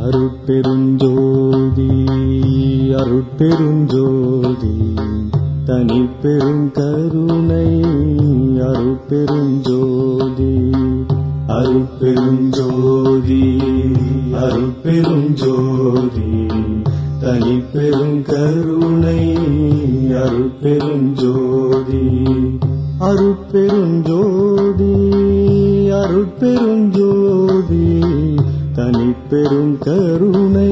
அருட்பெருஞ்சோதி அருட்பெருஞ்சோதி தனிப்பெரும் கருணை அருட்பெருஞ்சோதி அருட்பெருஞ்சோதி அருட்பெருஞ்சோதி தனிப்பெரும் கருணை அருட்பெருஞ்சோதி அருட்பெருஞ்சோதி அருட்பெருஞ்சோதி தனிப்பெரும் கருணை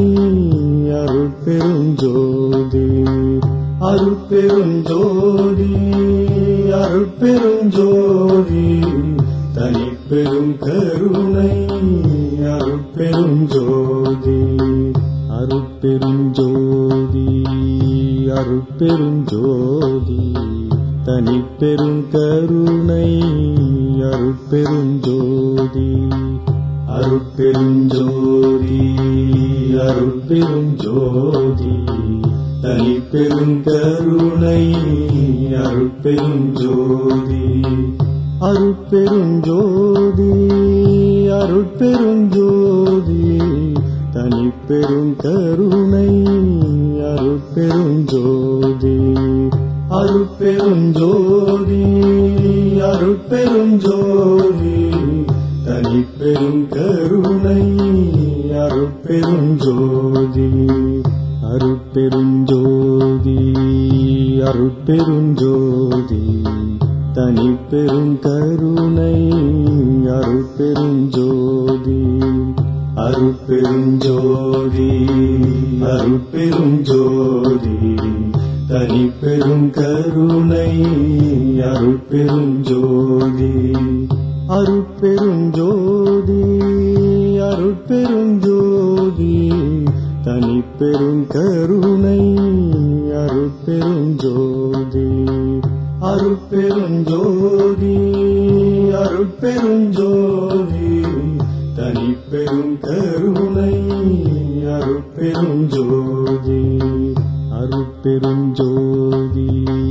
அருட்பெருஞ்சோதி அருட்பெருஞ்சோதி அருட்பெருஞ்சோதி தனிப்பெரும் கருணை அருட்பெருஞ்சோதி அருட்பெருஞ்சோதி அருட்பெருஞ்சோதி தனிப்பெரும் கருணை அருட்பெருஞ்சோதி அருட்பெருஞ்சோதி அருட்பெருஞ்சோதி தனிப்பெரும் கருணை அருட்பெருஞ்சோதி அருட்பெருஞ்சோதி அருட்பெருஞ்சோதி தனிப்பெரும் கருணை அருட்பெருஞ்சோதி அருட்பெருஞ்சோதி அருட்பெருஞ்சோதி தனிப்பெரும் கருணை அருட்பெருஞ்சோதி அருட்பெருஞ்சோதி அருட்பெருஞ்சோதி தனிப்பெரும் கருணை அருட்பெருஞ்சோதி அருட்பெருஞ்சோதி அருட்பெருஞ்சோதி தனிப்பெரும் கருணை அருட்பெருஞ்சோதி அருட்பெருஞ்சோதி அருட்பெருஞ்சோதி தனிப்பெரும் கருணை அருட்பெருஞ்சோதி அருட்பெருஞ்சோதி அருட்பெருஞ்சோதி தனிப்பெரும் கருணை அருட்பெருஞ்சோதி அருட்பெருஞ்சோதி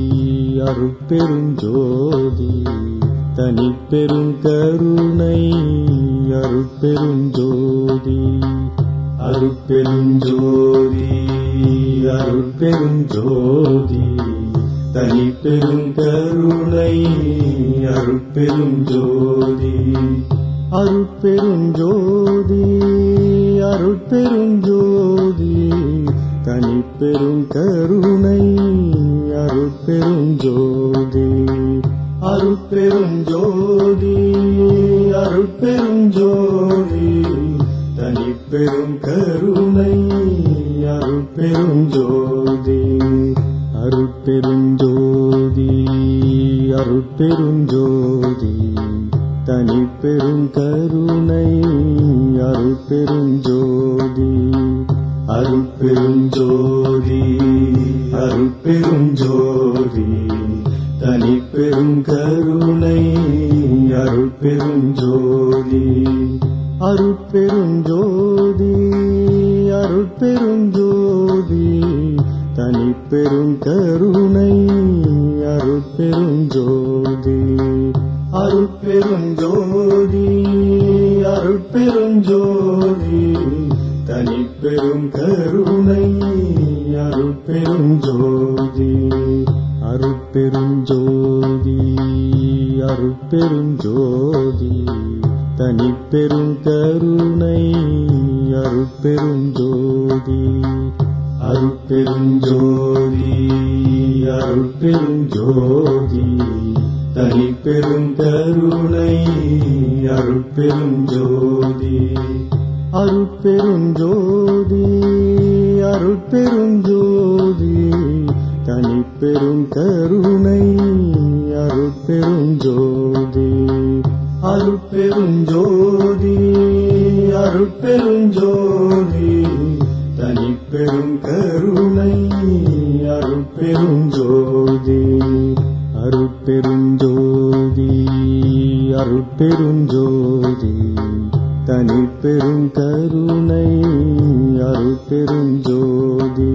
அருட்பெருஞ்சோதி தனிப்பெரும் கருணை அருட்பெருஞ்சோதி அருட்பெருஞ்சோதி அருட்பெருஞ்சோதி தனிப்பெரும் கருணை அருட்பெருஞ்சோதி அருட்பெருஞ்சோதி அருட்பெருஞ்சோதி தனிப்பெரும் கருணை அருட்பெருஞ்சோதி அருட்பெருஞ்சோதி அருட்பெருஞ்சோதி தனிப்பெரும் கருணை அருட்பெருஞ்சோதி அருட்பெருஞ்சோதி அருட்பெருஞ்சோதி தனிப்பெரும் கருணை அருட்பெருஞ்சோதி அருட்பெருஞ்சோதி அருட்பெருஞ்சோதி தனிப்பெரும் கருணை அருட்பெருஞ்சோதி அருட்பெருஞ்சோதி அருட்பெருஞ்சோதி தனிப்பெரும் கருணை அருட்பெருஞ்சோதி அருட்பெருஞ்சோதி அருட்பெருஞ்சோதி தனிப்பெரும் கருணை அருட்பெருஞ்சோதி அருட்பெருஞ்சோதி அருட்பெருஞ்சோதி தனிப்பெரும் கருணை அருட்பெருஞ்சோதி அருட்பெருஞ்சோதி அருட்பெருஞ்சோதி தனிப்பெரும் கருணை அருட்பெருஞ்சோதி அருட்பெருஞ்சோதி அருட்பெருஞ்சோதி தனிப்பெரும் கருணை அருட்பெருஞ்சோதி அருட்பெருஞ்சோதி அருட்பெருஞ்சோதி தனிப்பெரும் கருணை அருட்பெருஞ்சோதி அருட்பெருஞ்சோதி அருட்பெருஞ்சோதி தனிப்பெரும் கருணை அருட்பெருஞ்சோதி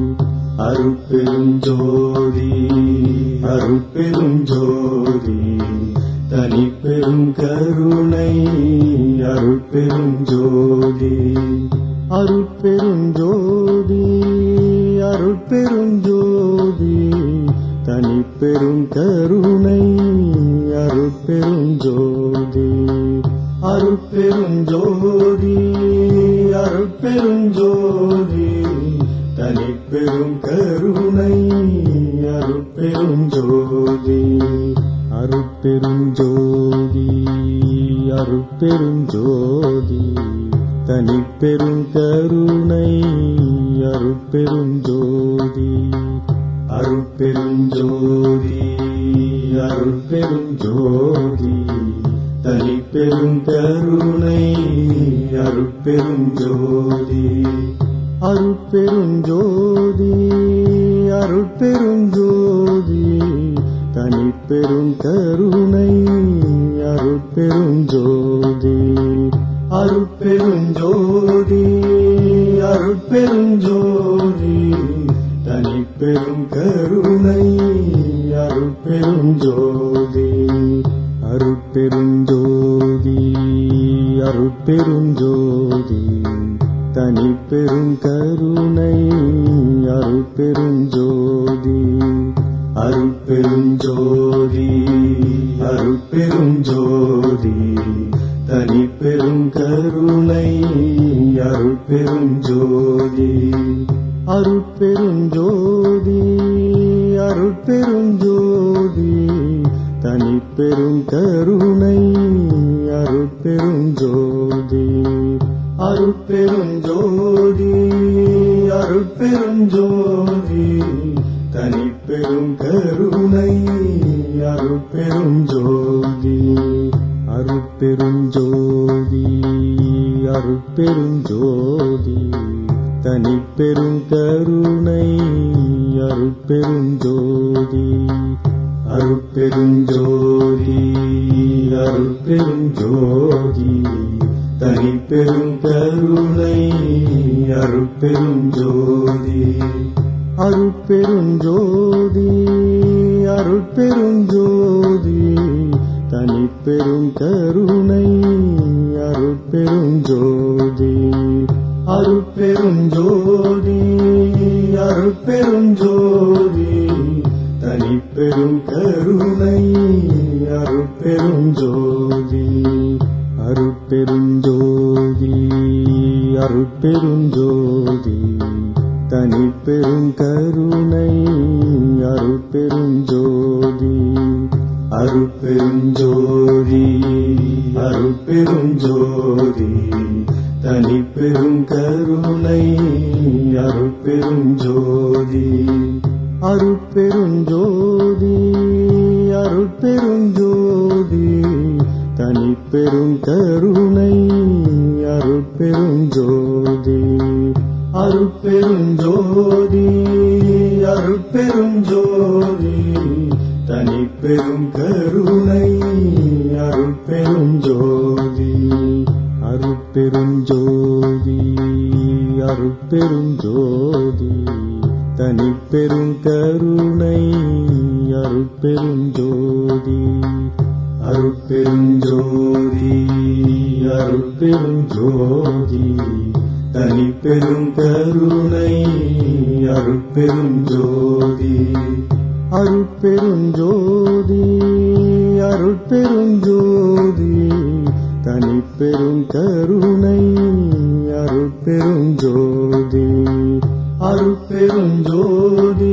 அருட்பெருஞ்சோதி அருட்பெருஞ்சோதி தனிப்பெரும் கருணை அருட்பெருஞ்சோதி அருட்பெருஞ்சோதி அருட்பெருஞ்சோதி தனிப்பெரும் கருணை அருட்பெருஞ்சோதி அருட்பெருஞ்சோதி அருட்பெருஞ்சோதி தனிப்பெரும் கருணை அருட்பெருஞ்சோதி அருட்பெருஞ்சோதி அருட்பெருஞ்சோதி தனிப்பெரும் கருணை அருட்பெருஞ்சோதி அருட்பெருஞ்சோதி அருட்பெருஞ்சோதி தனிப்பெரும் கருணை அருட்பெருஞ்சோதி அருட்பெருஞ்சோதி அருட்பெருஞ்சோதி தனிப்பெரும் கருணை அருட்பெருஞ்சோதி அருட்பெருஞ்சோதி அருட்பெருஞ்சோதி தனிப்பெரும் கருணை அருட்பெருஞ்சோதி அருட்பெருஞ்சோதி அருட்பெருஞ்சோதி தனிப்பெரும் கருணை அருட்பெருஞ்சோதி அருட்பெருஞ்சோதி அருட்பெருஞ்சோதி தனிப்பெரும் கருணை அருட்பெருஞ்சோதி அருட்பெருஞ்சோதி அருட்பெருஞ்சோதி தனிப்பெரும் கருணை அருட்பெருஞ்சோதி அருட்பெருஞ்சோதி அருட்பெருஞ்சோதி தனிப்பெரும் கருணை அருட்பெருஞ்சோதி அருட்பெருஞ்சோதி அருட்பெருஞ்சோதி தனிப்பெரும் கருணை அருட்பெருஞ்சோதி அருட்பெருஞ்சோதி அருட்பெருஞ்சோதி தனிப்பெரும் கருணை அருட்பெருஞ்சோதி அருட்பெருஞ்சோதி அருட்பெருஞ்சோதி தனிப்பெரும் கருணை அருட்பெருஞ்சோதி அருட்பெருஞ்சோதி அருட்பெருஞ்சோதி தனிப்பெரும் கருணை அருட்பெருஞ்சோதி அருட்பெருஞ்சோதி அருட்பெருஞ்சோதி தனிப்பெரும் கருணை அருட்பெருஞ்சோதி அருட்பெருஞ்சோதி அருட்பெருஞ்சோதி தனிப்பெரும் கருணை அருட்பெருஞ்சோதி அருட்பெருஞ்சோதி அருட்பெருஞ்சோதி தனிப்பெரும் கருணை அருட்பெருஞ்சோதி அருட்பெருஞ்சோதி அருட்பெருஞ்சோதி தனிப்பெரும் கருணை அருட்பெருஞ்சோதி அருட்பெருஞ்சோதி அருட்பெருஞ்சோதி தனிப்பெரும் கருணை அருட்பெருஞ்சோதி அருட்பெருஞ்சோதி அருட்பெருஞ்சோதி தனிப்பெரும் கருணை அருட்பெருஞ்சோதி அருட்பெருஞ்சோதி அருட்பெருஞ்சோதி தனிப்பெரும் கருணை அருட்பெருஞ்சோதி அருட்பெருஞ்சோதி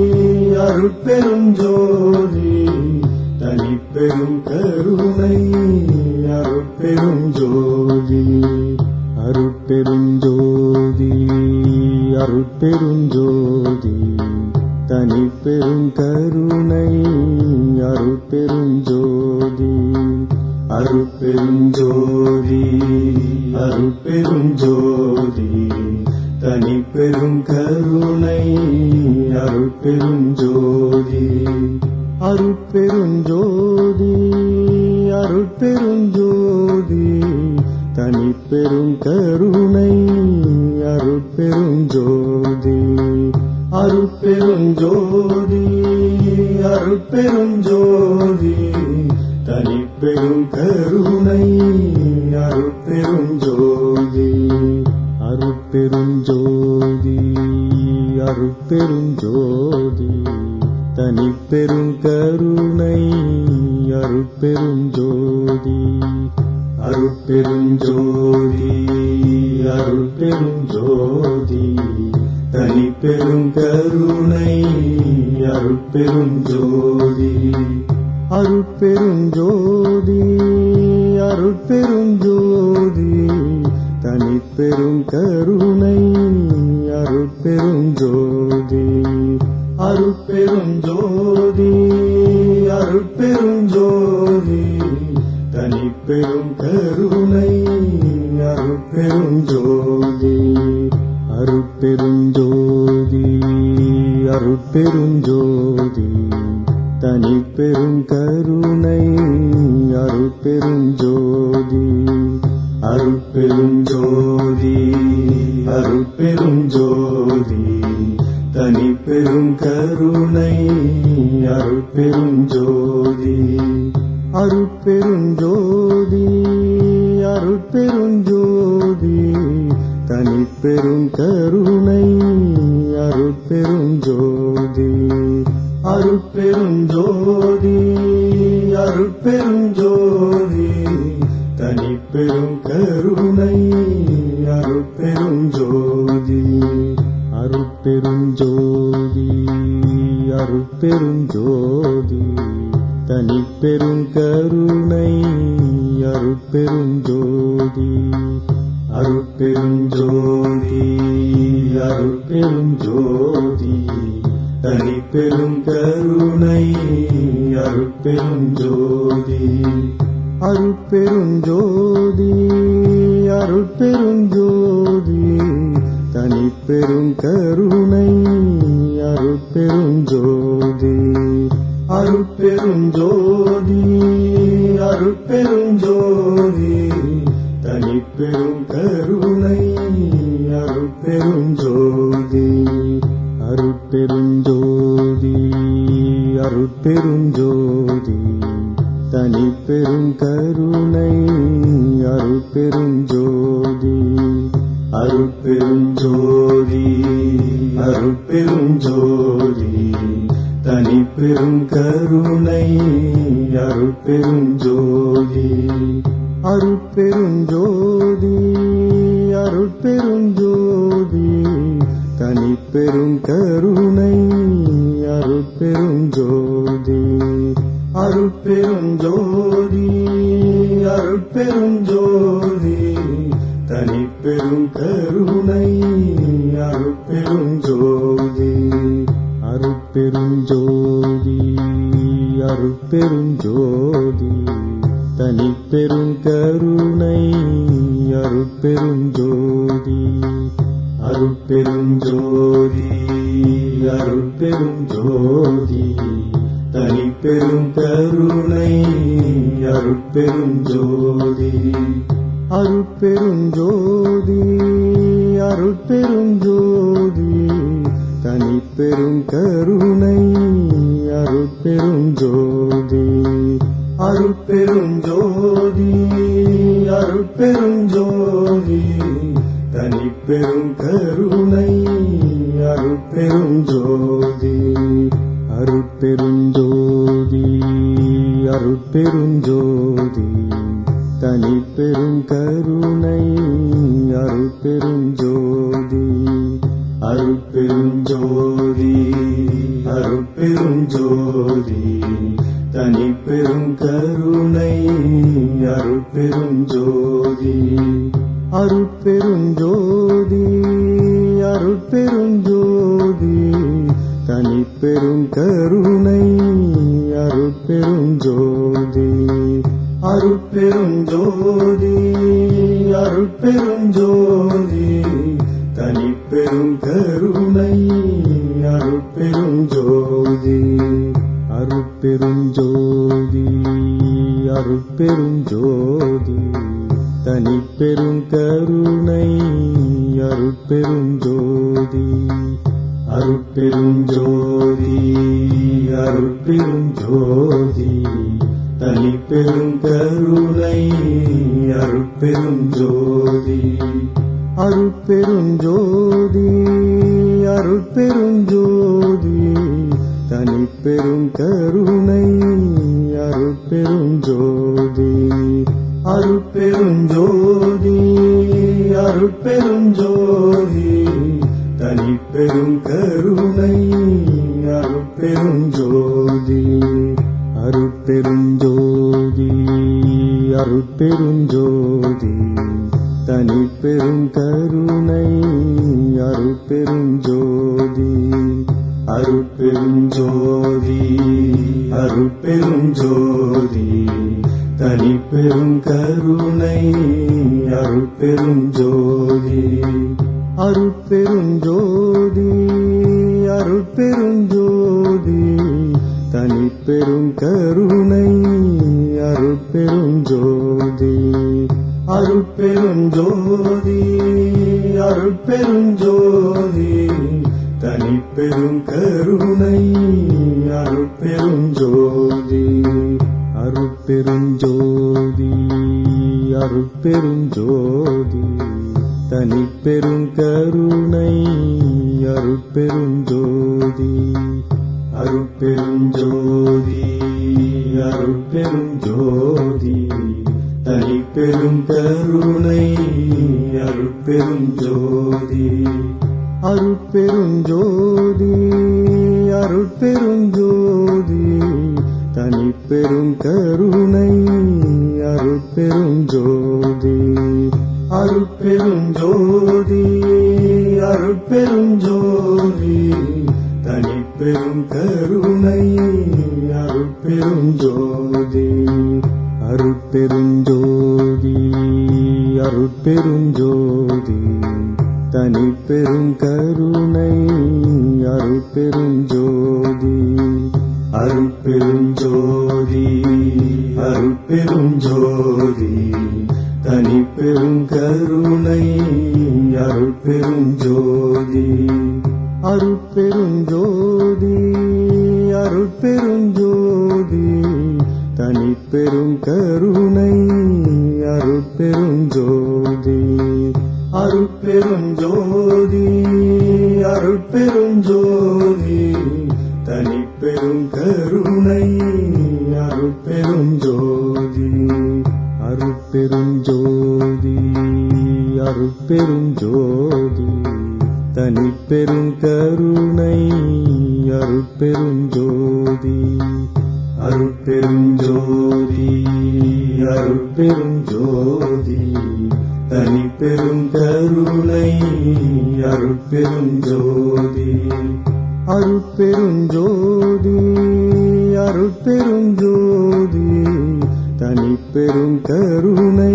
அருட்பெருஞ்சோதி தனிப்பெரும் கருணை அருட்பெருஞ்சோதி அருட்பெருஞ்சோதி அருட்பெருஞ்சோதி தனிப்பெரும் கருணை அருட்பெருஞ்சோதி அருட்பெருஞ்சோதி அருட்பெருஞ்சோதி தனிப்பெரும் கருணை அருட்பெருஞ்சோதி அருட்பெருஞ்சோதி அருட்பெருஞ்சோதி தனிப்பெரும் கருணை அருட்பெருஞ்சோதி அருட்பெருஞ்சோதி அருட்பெருஞ்சோதி தனிப்பெரும் கருணை அருட்பெருஞ்சோதி அருட்பெருஞ்சோதி அருட்பெருஞ்சோதி தனிப்பெருங்கருணை அருட்பெருஞ்சோதி அருட்பெருஞ்சோதி அருட்பெருஞ்சோதி தனிப்பெருங்கருணை அருட்பெருஞ்சோதி அருட்பெருஞ்சோதி அருட்பெருஞ்சோதி தனிப்பெருங்கருணை அருட்பெருஞ்சோதி அருட்பெருஞ்சோதி அருட்பெருஞ்சோதி தனிப்பெருங்கருணை அருட்பெருஞ்சோதி அருட்பெருஞ்சோதி அருட்பெருஞ்சோதி தனிப்பெருங்கருணை அருட்பெருஞ்சோதி அருட்பெருஞ்சோதி அருட்பெருஞ்சோதி தனிப்பெருங்கருணை அருட்பெருஞ்சோதி அருட்பெருஞ்சோதி அருட்பெருஞ்சோதி தனிப்பெருங்கருணை அருட்பெருஞ்சோதி அருட்பெருஞ்சோதி அருட்பெருஞ்சோதி தனிப்பெருங்கருணை அருட்பெருஞ்சோதி அருட்பெருஞ்சோதி அருட்பெருஞ்சோதி தனிப்பெருங்கருணை அருட்பெருஞ்சோதி அருட்பெருஞ்சோதி அருட்பெருஞ்சோதி தனிப்பெருங்கருணை அருட்பெருஞ்சோதி அருட்பெருஞ்சோதி அருட்பெருஞ்சோதி தனிப்பெருங்கருணை அருட்பெருஞ்சோதி அருட்பெருஞ்சோதி அருட்பெருஞ்சோதி தனிப்பெருங்கருணை அருட்பெருஞ்சோதி அருட்பெருஞ்சோதி அருட்பெருஞ்சோதி தனிப்பெருங்கருணை அருட்பெருஞ்சோதி அருட்பெருஞ்சோதி அருட்பெருஞ்சோதி தனிப்பெருங்கருணை அருட்பெருஞ்சோதி அருட்பெருஞ்சோதி அருட்பெருஞ்சோதி தனிப்பெருங்கருணை அருட்பெருஞ்சோதி அருட்பெருஞ்சோதி அருட்பெருஞ்சோதி தனிப்பெருங்கருணை அருட்பெருஞ்சோதி அருட்பெருஞ்சோதி அருட்பெருஞ்சோதி தனிப்பெருங்கருணை அருட்பெருஞ்சோதி அருட்பெருஞ்சோதி அருட்பெருஞ்சோதி தனிப்பெருங்கருணை அருட்பெருஞ்சோதி அருட்பெருஞ்சோதி அருட்பெருஞ்சோதி தனிப்பெருங்கருணை அருட்பெருஞ்சோதி அருட்பெருஞ்சோதி அருட்பெருஞ்சோதி தனிப்பெருங்கருணை அருட்பெருஞ்சோதி அருட்பெருஞ்சோதி அருட்பெருஞ்சோதி தனிப்பெருங்கருணை அருட்பெருஞ்சோதி அருட்பெருஞ்சோதி அருட்பெருஞ்சோதி தனிப்பெருங்கருணை அருட்பெருஞ்சோதி அருட்பெருஞ்சோதி அருட்பெருஞ்சோதி தனிப்பெருங்கருணை அருட்பெருஞ்சோதி அருட்பெருஞ்சோதி அருட்பெருஞ்சோதி தனிப்பெருங்கருணை அருட்பெருஞ்சோதி அருட்பெருஞ்சோதி அருட்பெருஞ்சோதி தனிப்பெருங்கருணை அருட்பெருஞ்சோதி அருட்பெருஞ்சோதி அருட்பெருஞ்சோதி தனிப்பெருங்கருணை அருட்பெருஞ்சோதி அருட்பெருஞ்சோதி அருட்பெருஞ்சோதி தனிப்பெரும் கருணை அருட்பெருஞ்சோதி அருட்பெருஞ்சோதி அருட்பெருஞ்சோதி தனிப்பெரும் கருணை அருட்பெருஞ்சோதி அருட்பெருஞ்சோதி அருட்பெருஞ்சோதி தனிப்பெரும் கருணை அருட்பெருஞ்சோதி அருட்பெருஞ்சோதி அருட்பெருஞ்சோதி தனிப்பெரும் கருணை அருட்பெருஞ்சோதி அருட்பெருஞ்சோதி அருட்பெருஞ்சோதி தனிப்பெரும் கருணை அருட்பெருஞ்சோதி அருட்பெருஞ்சோதி அருட்பெருஞ்சோதி தனிப்பெரும் கருணை அருட்பெருஞ்சோதி அருட்பெருஞ்சோதி அருட்பெருஞ்சோதி தனிப்பெரும் கருணை அருட்பெருஞ்சோதி அருட்பெருஞ்சோதி அருட்பெருஞ்சோதி தனிப்பெரும் கருணை அருட்பெருஞ்சோதி அருட்பெருஞ்சோதி அருட்பெருஞ்சோதி தனிப்பெரும் கருணை அருட்பெருஞ்சோதி அருட்பெருஞ்சோதி அருட்பெருஞ்சோதி தனிப்பெரும் கருணை அருட்பெருஞ்சோதி அருட்பெருஞ்சோதி அருட்பெருஞ்சோதி தனிப்பெரும் கருணை அருட்பெருஞ்சோதி அருட்பெருஞ்சோதி அருட்பெருஞ்சோதி தனிப்பெரும் கருணை அருட்பெருஞ்சோதி அருட்பெருஞ்சோதி அருட்பெருஞ்சோதி தனிப்பெரும் கருணை அருட்பெருஞ்சோதி அருட்பெருஞ்சோதி அருட்பெருஞ்சோதி தனிப்பெரும் கருணை அருட்பெருஞ்சோதி அருட்பெருஞ்சோதி அருட்பெருஞ்சோதி தனிப்பெரும் கருணை அருட்பெருஞ்சோதி அருட்பெருஞ்சோதி அருட்பெருஞ்சோதி தனிப்பெரும் கருணை அருட்பெருஞ்சோதி அருட்பெருஞ்சோதி அருட்பெருஞ்சோதி தனிப்பெரும் கருணை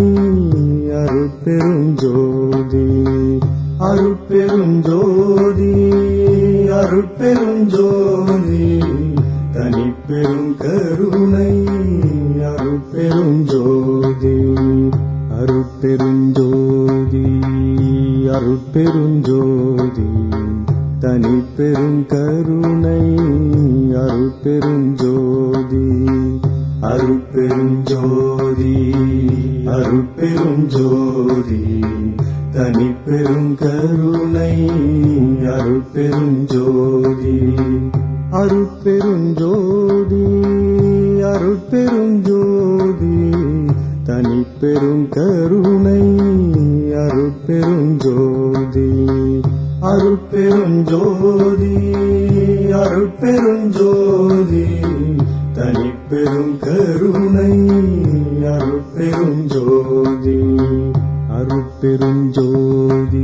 அருட்பெருஞ்சோதி அருட்பெருஞ்சோதி அருட்பெருஞ்சோதி தனிப்பெரும் கருணை அருட்பெருஞ்சோதி அருட்பெருஞ்சோதி அருட்பெருஞ்சோதி தனிப்பெரும் கருணை அருட்பெருஞ்சோதி அருட்பெருஞ்சோதி அருட்பெருஞ்சோதி தனிப்பெரும் கருணை அருட்பெருஞ்சோதி அருட்பெருஞ்சோதி அருட்பெருஞ்சோதி தனிப்பெரும் கருணை அருட்பெருஞ்சோதி அருட்பெருஞ்சோதி அருட்பெருஞ்சோதி தனிப்பெரும் கருணை அருட்பெருஞ்சோதி அருட்பெருஞ்சோதி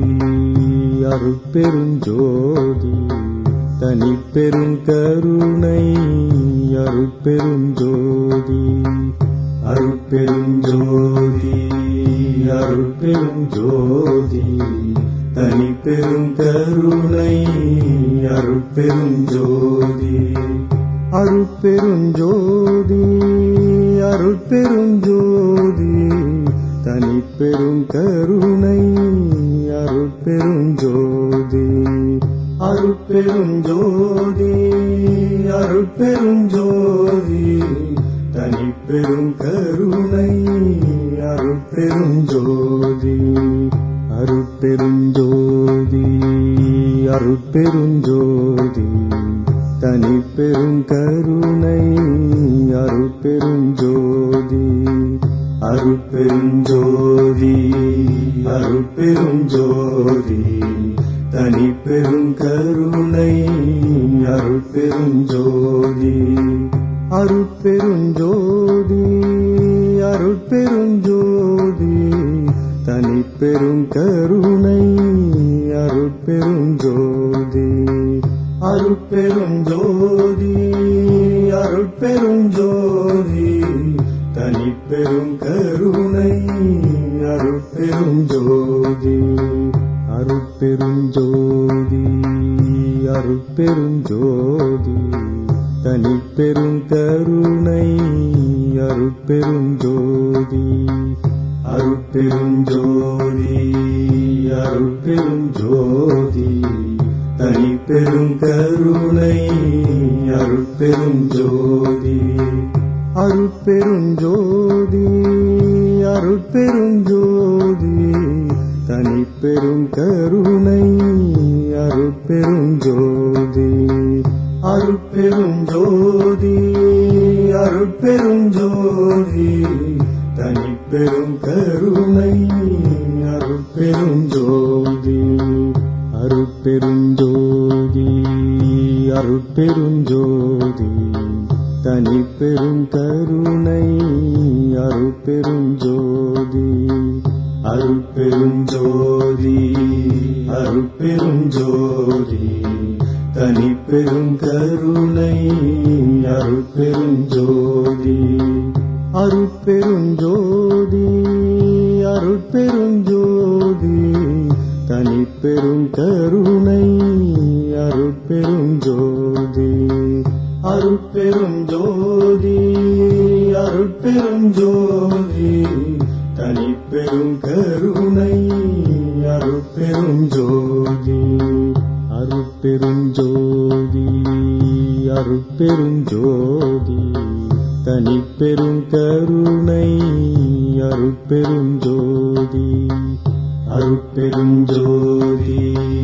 அருட்பெருஞ்சோதி தனிப்பெரும் கருணை அருட்பெருஞ்சோதி அருட்பெருஞ்சோதி அருட்பெருஞ்சோதி தனிப்பெரும் கருணை அருட்பெருஞ்சோதி அருட்பெருஞ்சோதி அருட்பெருஞ்சோதி தனிப்பெரும் கருணை அருட்பெருஞ்சோதி அருட்பெருஞ்சோதி அருட்பெருஞ்சோதி தனிப்பெரும் கருணை அருட்பெருஞ்சோதி அருட்பெருஞ்சோதி அருட்பெருஞ்சோதி தனிப்பெரும் கருணை அருட்பெருஞ்சோதி அருட்பெருஞ்சோதி அருட்பெருஞ்சோதி தனிப்பெரும் கருணை அருட்பெருஞ்சோதி அருட்பெருஞ்சோதி அருட்பெருஞ்சோதி தனிப்பெரும் கருணை அருட்பெருஞ்சோதி அருட்பெருஞ்சோதி அருட்பெருஞ்சோதி தனிப்பெரும் கருணை அருட்பெருஞ்சோதி அருட்பெருஞ்சோதி அருட்பெருஞ்சோதி தனிப்பெரும் கருணை அருட்பெருஞ்சோதி அருட்பெருஞ்சோதி அருட்பெருஞ்சோதி தனிப்பெரும் கருணை அருட்பெருஞ்சோதி அருட்பெருஞ்சோதி அருட்பெருஞ்சோதி தனிப்பெரும் கருணை அருட்பெருஞ்சோதி அருட்பெருஞ்சோதி அருட்பெருஞ்சோதி தனிப்பெரும் கருணை அருட்பெருஞ்சோதி அருட்பெருஞ்சோதி அருட்பெருஞ்சோதி தனிப்பெரும் கருணை அருட்பெருஞ்சோதி அருட்பெருஞ்சோதி அருட்பெருஞ்சோதி தனிப்பெரும் கருணை அருட்பெருஞ்சோதி அருட்பெருஞ்சோதி அருட்பெருஞ்சோதி தனிப்பெரும் கருணை அருட்பெருஞ்சோதி அருட்பெருஞ்சோதி அருட்பெருஞ்சோதி தனிப்பெரும் கருணை அருட்பெருஞ்சோதி அருட்பெருஞ்சோதி அருட்பெருஞ்சோதி தனிப்பெரும் கருணை அருட்பெருஞ்சோதி அருட்பெருஞ்சோதி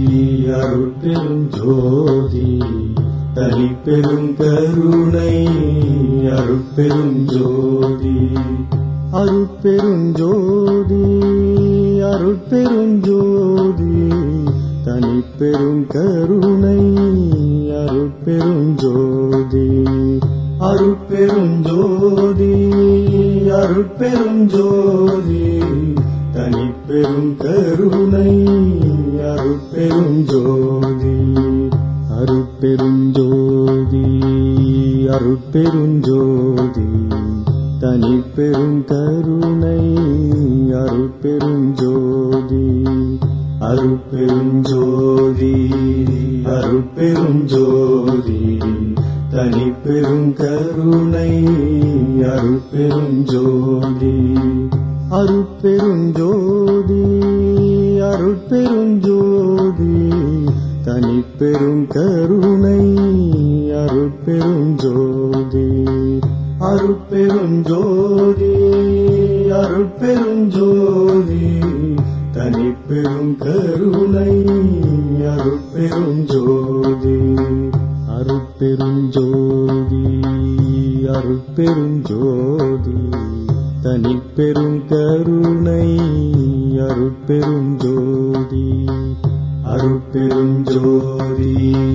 அருட்பெருஞ்சோதி தனிப்பெரும் கருணை அருட்பெருஞ்சோதி அருட்பெருஞ்சோதி அருட்பெருஞ்சோதி தனிப்பெரும் கருணை அருட்பெருஞ்சோதி அருட்பெருஞ்சோதி அருட்பெருஞ்சோதி தனிப்பெரும் கருணை அருட்பெருஞ்சோதி அருட்பெருஞ்சோதி அருட்பெருஞ்சோதி தனிப்பெரும் கருணை அருட்பெருஞ்சோதி அருட்பெருஞ்சோதி அருட்பெருஞ்சோதி தனிப்பெரும் கருணை அருட்பெருஞ்சோதி அருட்பெருஞ்சோதி அருட்பெருஞ்சோதி தனிப்பெரும் கருணை அருட்பெருஞ்சோதி அருட்பெருஞ்சோதி அருட்பெருஞ்சோதி தனிப்பெரும் கருணை அருட்பெருஞ்சோதி அருட்பெருஞ்சோதி அருட்பெருஞ்சோதி தனிப்பெரும் கருணை அருட்பெருஞ்சோதி அருட்பெருஞ்சோதி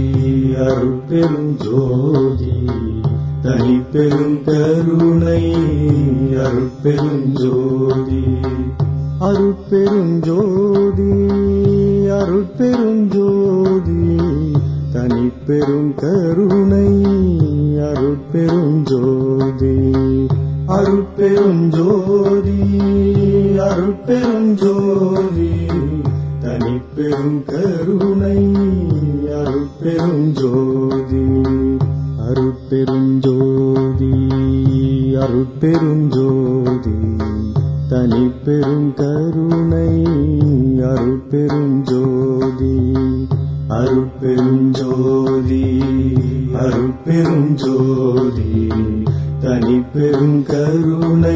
அருட்பெருஞ்சோதி தனிப்பெரும் கருணை அருட்பெருஞ்சோதி அருட்பெருஞ்சோதி அருட்பெருஞ்சோதி தனிப்பெரும் கருணை அருட்பெருஞ்சோதி அருட்பெருஞ்சோதி அருட்பெருஞ்சோதி தனிப்பெரும் கருணை அருட்பெருஞ்சோதி அருட்பெருஞ்சோதி அருட்பெருஞ்சோதி தனிப்பெரும் கருணை அருட்பெருஞ்சோதி அருட்பெருஞ்சோதி அருட்பெருஞ்சோதி தனிப்பெரும் கருணை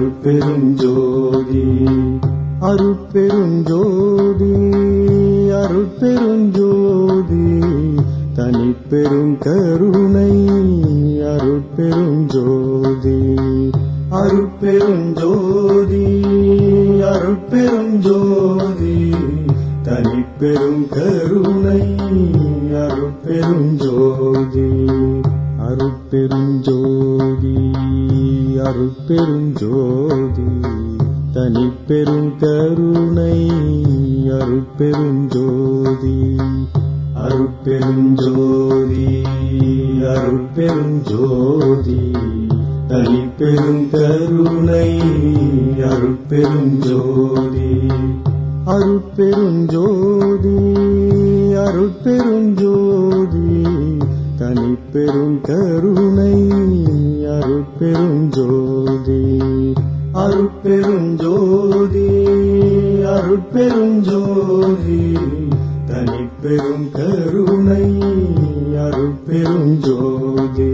அருட்பெருஞ்சோதி அருட்பெருஞ்சோதி அருட்பெருஞ்சோதி தனிப்பெரும் கருணை அருட்பெருஞ்சோதி அருட்பெருஞ்சோதி அருட்பெருஞ்சோதி தனிப்பெரும் கருணை அருட்பெருஞ்சோதி அருட்பெருஞ்சோதி அருட்பெருஞ்சோதி தனிப்பெரும் கருணை அருட்பெருஞ்சோதி அருட்பெருஞ்சோதி அருட்பெருஞ்சோதி தனிப்பெரும் கருணை அருட்பெருஞ்சோதி அருட்பெருஞ்சோதி அருட்பெருஞ்சோதி தனிப்பெரும் கருணை அருட்பெருஞ்சோதி அருட்பெருஞ்சோதி அருட்பெருஞ்சோதி தனிப்பெரும் கருணை அருட்பெருஞ்சோதி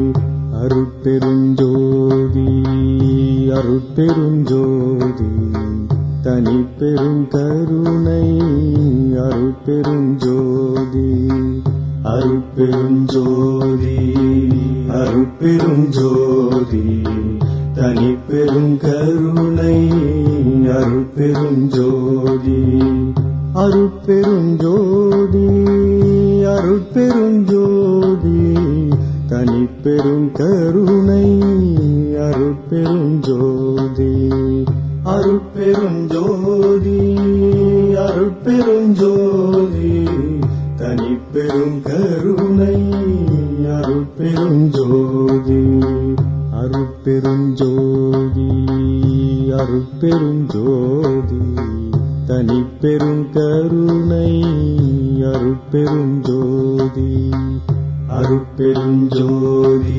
அருட்பெருஞ்சோதி அருட்பெருஞ்சோதி தனிப்பெரும் கருணை அருட்பெருஞ்சோதி அருட்பெருஞ்சோதி அருட்பெருஞ்சோதி தனிப்பெரும் கருணை அருட்பெருஞ்சோதி அருட்பெருஞ்சோதி அருட்பெருஞ்சோதி தனிப்பெரும் கருணை அருட்பெருஞ்சோதி அருட்பெருஞ்சோதி அருட்பெருஞ்சோதி தனிப்பெரும் கருணை அருட்பெருஞ்சோதி அருட்பெருஞ்சோதி அருட்பெருஞ்சோதி தனிப்பெரும் கருணை அருட்பெருஞ்சோதி அருட்பெருஞ்சோதி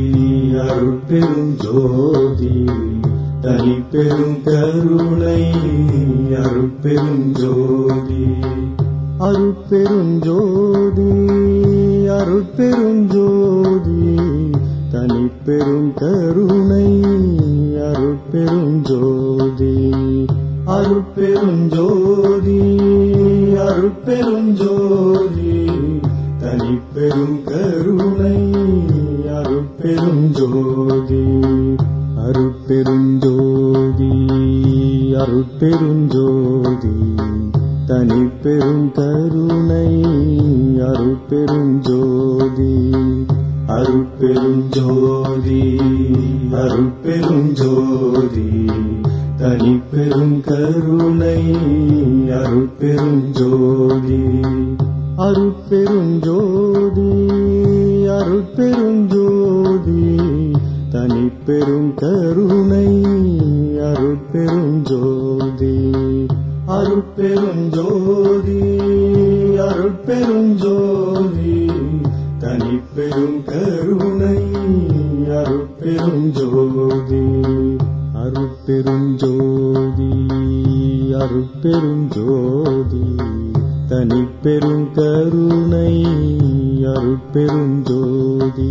அருட்பெருஞ்சோதி தனிப்பெரும் கருணை அருட்பெருஞ்சோதி அருட்பெருஞ்சோதி அருட்பெருஞ்சோதி தனிப்பெரும் கருணை அருட்பெருஞ்சோதி அருட்பெருஞ்சோதி அருட்பெருஞ்சோதி தனிப்பெரும் கருணை அருட்பெருஞ்சோதி அருட்பெருஞ்சோதி அருட்பெருஞ்சோதி தனிப்பெரும் கருணை அருட்பெருஞ்சோதி அருட்பெருஞ்சோதி அருட்பெருஞ்சோதி தனிப்பெரும் கருணை அருட்பெருஞ்சோதி அருட்பெருஞ்சோதி அருட்பெருஞ்சோதி தனிப்பெரும் கருணை அருட்பெருஞ்சோதி அருட்பெருஞ்சோதி அருட்பெருஞ்சோதி தனிப்பெரும் கருணை அருட்பெருஞ்சோதி அருட்பெருஞ்சோதி அருட்பெருஞ்சோதி தனிப்பெரும் கருணை அருட்பெருஞ்சோதி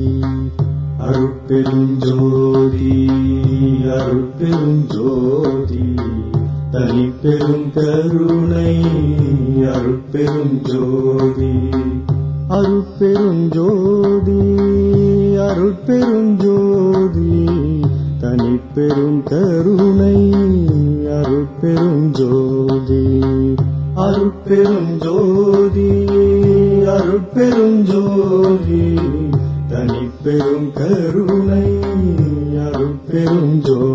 அருட்பெருஞ்சோதி அருட்பெருஞ்சோதி தனிப்பெரும் கருணை அருட்பெருஞ்சோதி அருட்பெருஞ்சோதி அருட்பெருஞ்சோதி தனிப்பெரும் கருணை அருட்பெருஞ்சோதி அருட்பெருஞ்சோதி அருட்பெருஞ்சோதி தனிப்பெரும் கருணை அருட்பெருஞ்சோதி